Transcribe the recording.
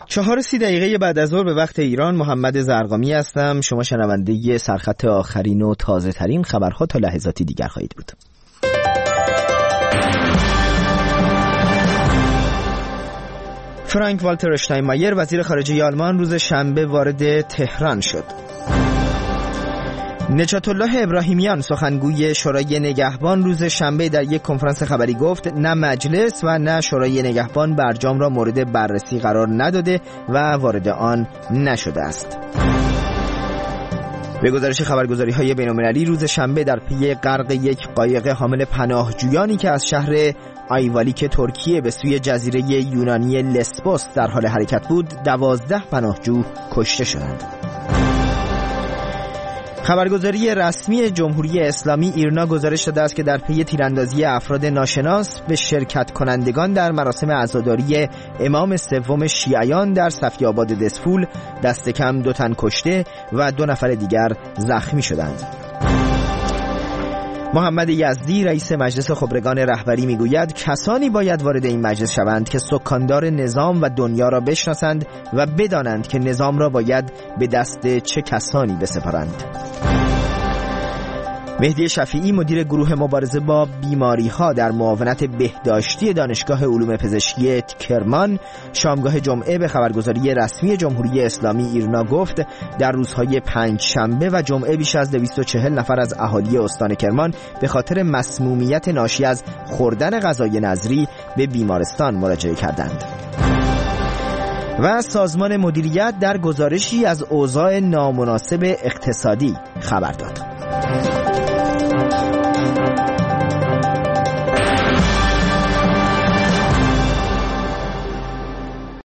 4:30 بعد از ظهر به وقت ایران. محمد زرقامی هستم. شما شنونده سرخط آخرین و تازه ترین خبرها تا لحظاتی دیگر خواهید بود. فرانک والتر اشتاینمایر وزیر خارجه آلمان روز شنبه وارد تهران شد. نجات الله ابراهیمیان سخنگوی شورای نگهبان روز شنبه در یک کنفرانس خبری گفت نه مجلس و نه شورای نگهبان برجام را مورد بررسی قرار نداده و وارد آن نشده است. به گزارش خبرگزاری‌های بین‌المللی روز شنبه در پی غرق یک قایق حامل پناهجویانی که از شهر آیوالیک ترکیه به سوی جزیره یونانی لسبوس در حال حرکت بود 12 پناهجو کشته شدند. خبرگزاری رسمی جمهوری اسلامی ایرنا گزارش داده است که در پی تیراندازی افراد ناشناس به شرکت کنندگان در مراسم عزاداری امام سوم شیعیان در صفی آباد دسفول دست کم 2 تن کشته و 2 نفر دیگر زخمی شدند. محمد یزدی رئیس مجلس خبرگان رهبری میگوید کسانی باید وارد این مجلس شوند که سکاندار نظام و دنیا را بشناسند و بدانند که نظام را باید به دست چه کسانی بسپارند. مهدی شفیعی مدیر گروه مبارزه با بیماری‌ها در معاونت بهداشتی دانشگاه علوم پزشکی کرمان شامگاه جمعه به خبرگزاری رسمی جمهوری اسلامی ایرنا گفت در روزهای پنجشنبه و جمعه بیش از 240 نفر از اهالی استان کرمان به خاطر مسمومیت ناشی از خوردن غذای نظری به بیمارستان مراجعه کردند. و سازمان مدیریت در گزارشی از اوضاع نامناسب اقتصادی خبر داد.